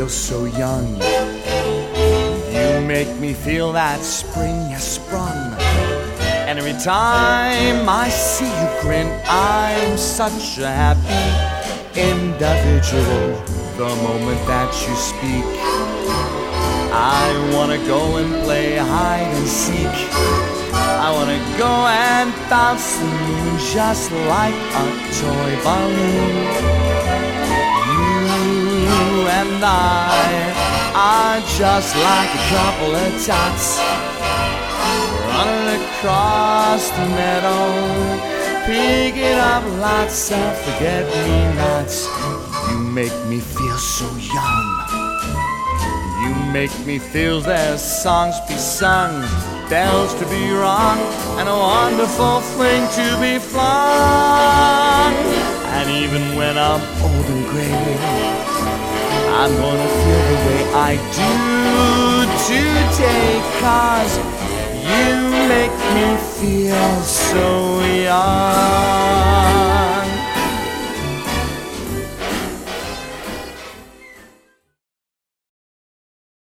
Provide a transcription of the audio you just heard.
feel so young. You make me feel that spring has sprung. And every time I see you grin, I'm such a happy individual. The moment that you speak, I wanna go and play hide and seek. I wanna go and bounce the moon just like a toy balloon. You and I are just like a couple of tots running across the meadow, picking up lots of forget-me-nots. You make me feel so young. You make me feel there's songs be sung, bells to be rung, and a wonderful fling to be flung. And even when I'm old and gray, I'm gonna feel the way I do today, 'cause you make me feel so young.